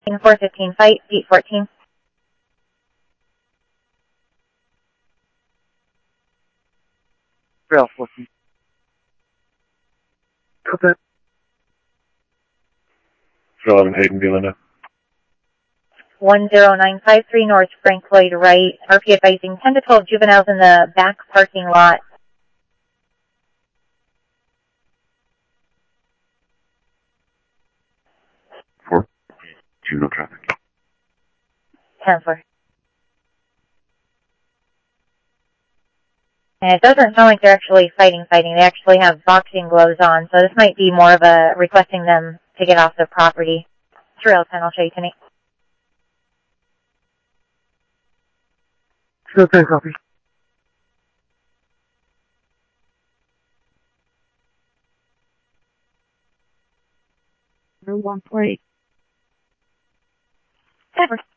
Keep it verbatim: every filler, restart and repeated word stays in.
four fifteen fight, beat fourteen. Trail fourteen. Copy. eleven Hayden, Belinda. one zero nine five three North Frank Lloyd right. R P advising ten to twelve juveniles in the back parking lot. four. Two, no traffic. ten four. And it doesn't sound like they're actually fighting fighting. They actually have boxing gloves on, so this might be more of a requesting them to get off the property. Trail ten, I'll show you tonight. Trail ten, copy. one four eight. ten four.